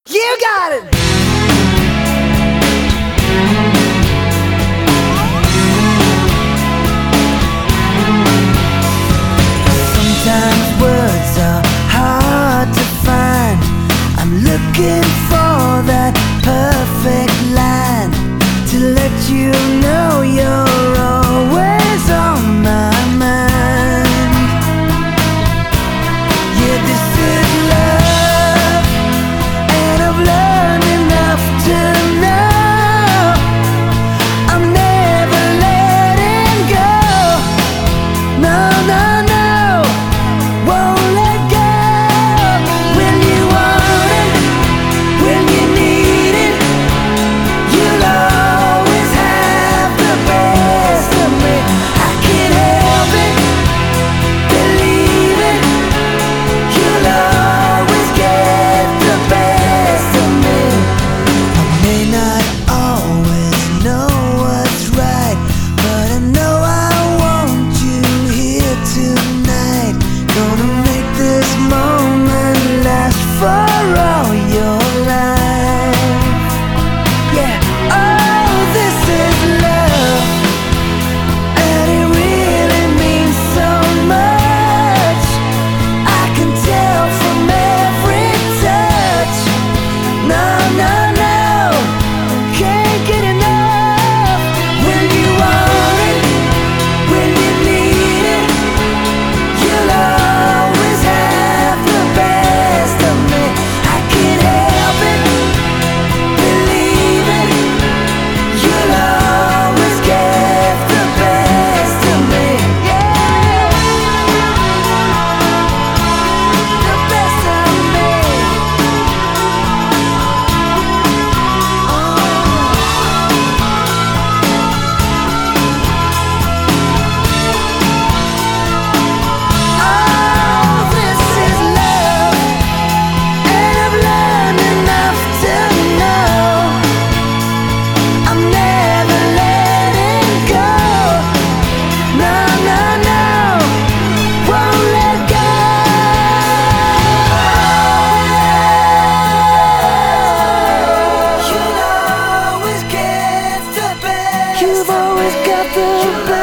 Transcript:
You got it! Sometimes words are hard to find. I'm looking for that perfect line to let you know you're always on my mind. Yeah, this is love, and I've learned enough to know I'm never letting go. No, no, no, won't let go. When you want it, when you need it, you'll always have the best of me. I can't help it, believe it, you'll always get the best of me. I may not always know what's right, but I know I want you here tonight. Gonna make this moment last for all your life. Yeah, oh, this is love, and it really means so much. I can tell from every touch. No, no, no, can't get enough. When you want it, when you need it, you'll always have the best of me. I can't help it, believe it, you'll always get the best of me. Yeah, the best of me. Oh, this is love, and I've learned enough to know I'm never letting go. No, no, no, won't let go. You'll always get the best. You've always got the best.